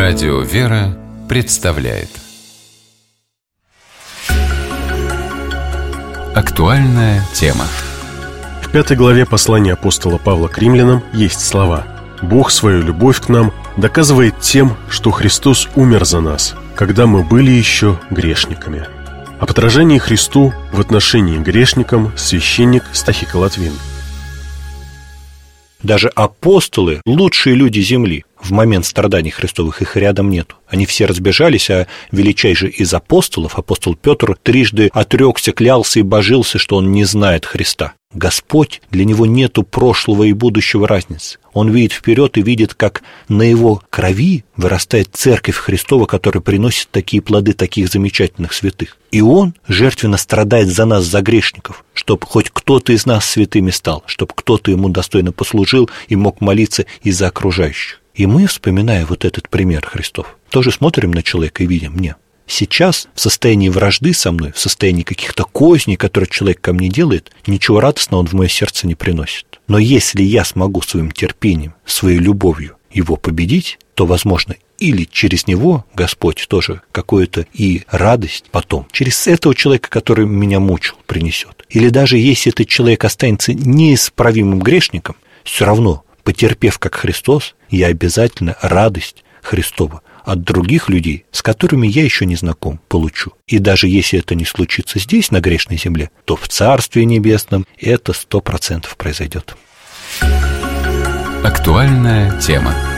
Радио «Вера» представляет актуальная тема. В 5 главе послания апостола Павла к римлянам есть слова: «Бог свою любовь к нам доказывает тем, что Христос умер за нас, когда мы были еще грешниками». О подражании Христу в отношении к грешникам священник Стахий Латвин. Даже апостолы, лучшие люди земли, в момент страданий Христовых их рядом нету. Они все разбежались, а величайший из апостолов, апостол Петр, трижды отрекся, клялся и божился, что он не знает Христа. Господь, для него нету прошлого и будущего разницы. Он видит вперед и видит, как на его крови вырастает церковь Христова, которая приносит такие плоды таких замечательных святых. И он жертвенно страдает за нас, за грешников, чтобы хоть кто-то из нас святыми стал, чтобы кто-то ему достойно послужил и мог молиться и за окружающих. И мы, вспоминая вот этот пример Христов, тоже смотрим на человека и видим: нет, сейчас в состоянии вражды со мной, в состоянии каких-то козней, которые человек ко мне делает, ничего радостного он в мое сердце не приносит. Но если я смогу своим терпением, своей любовью его победить, то, возможно, или через него Господь тоже какую-то и радость потом через этого человека, который меня мучил, принесет. Или даже если этот человек останется неисправимым грешником, все равно, потерпев как Христос, я обязательно радость Христова от других людей, с которыми я еще не знаком, получу. И даже если это не случится здесь, на грешной земле, то в Царстве Небесном это 100% произойдет. Актуальная тема.